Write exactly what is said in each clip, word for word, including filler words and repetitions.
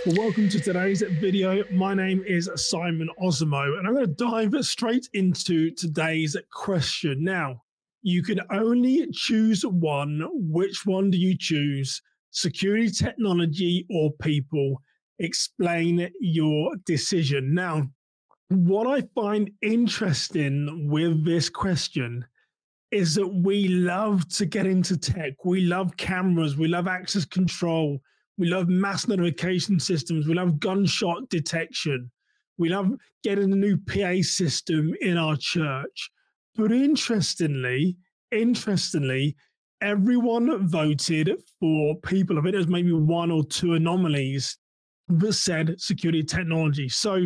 Well, welcome to today's video. My name is Simon Ozomo, and I'm going to dive straight into today's question. Now, you can only choose one. Which one do you choose? Security, technology, or people? Explain your decision. Now, what I find interesting with this question is that we love to get into tech. We love cameras. We love access control. We love mass notification systems. We love gunshot detection. We love getting a new P A system in our church. But interestingly, interestingly, everyone voted for people. I think there's maybe one or two anomalies that said security technology. So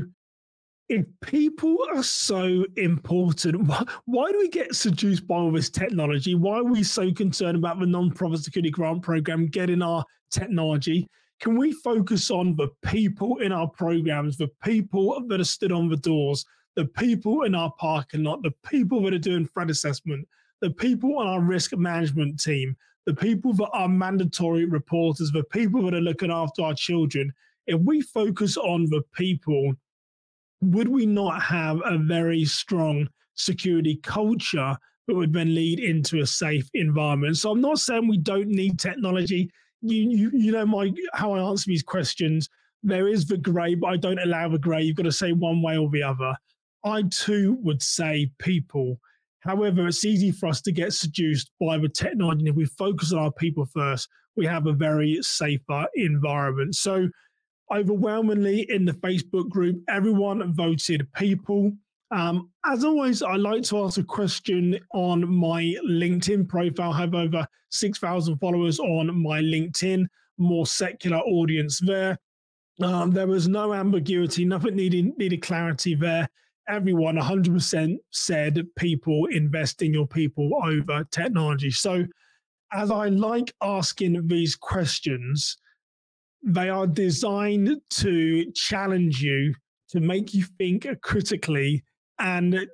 if people are so important, why, why do we get seduced by all this technology? Why are we so concerned about the non-profit security grant program getting our technology? Can we focus on the people in our programs, the people that are stood on the doors, the people in our parking lot, the people that are doing threat assessment, the people on our risk management team, the people that are mandatory reporters, the people that are looking after our children? If we focus on the people, would we not have a very strong security culture that would then lead into a safe environment? So I'm not saying we don't need technology. You, you, you know my how I answer these questions. There is the grey, but I don't allow the grey. You've got to say one way or the other. I too would say people. However, it's easy for us to get seduced by the technology. And if we focus on our people first, we have a very safer environment. So overwhelmingly in the Facebook group, everyone voted people. Um, as always, I like to ask a question on my LinkedIn profile. I have over six thousand followers on my LinkedIn, more secular audience there. Um, there was no ambiguity, nothing needed, needed clarity there. Everyone one hundred percent said people, invest in your people over technology. So as I like asking these questions, they are designed to challenge you, to make you think critically and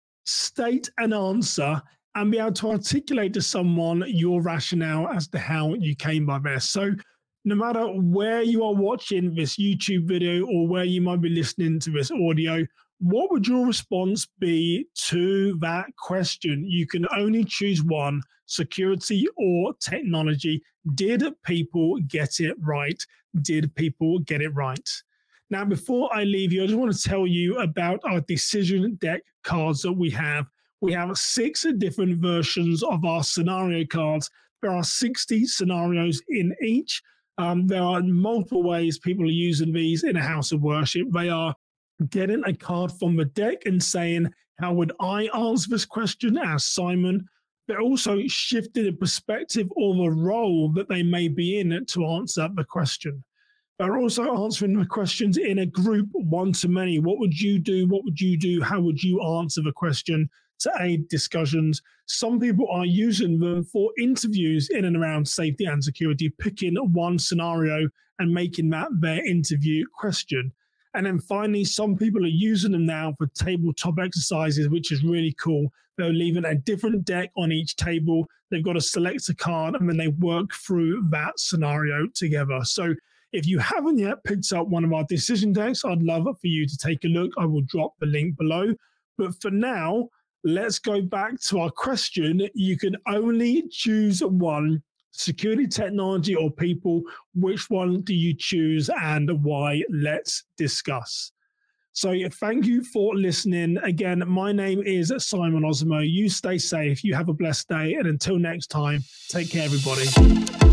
state an answer and be able to articulate to someone your rationale as to how you came by this. So no matter where you are watching this YouTube video or where you might be listening to this audio, what would your response be to that question? You can only choose one, security or technology. Did people get it right? Did people get it right? Now, before I leave you, I just want to tell you about our decision deck cards that we have. We have six different versions of our scenario cards. There are sixty scenarios in each. Um, there are multiple ways people are using these in a house of worship. They are getting a card from the deck and saying, how would I answer this question as Simon? They're also shifting the perspective or the role that they may be in to answer the question. They're also answering the questions in a group, one to many. What would you do? What would you do? How would you answer the question to aid discussions? Some people are using them for interviews in and around safety and security, picking one scenario and making that their interview question. And then finally, some people are using them now for tabletop exercises, which is really cool. They're leaving a different deck on each table. They've got to select a card and then they work through that scenario together. So if you haven't yet picked up one of our decision decks, I'd love for you to take a look. I will drop the link below. But for now, let's go back to our question. You can only choose one. Security, technology, or people. Which one do you choose and why? Let's discuss. So thank you for listening. Again, my name is Simon Ozomo. You stay safe. You have a blessed day. And until next time, take care, everybody.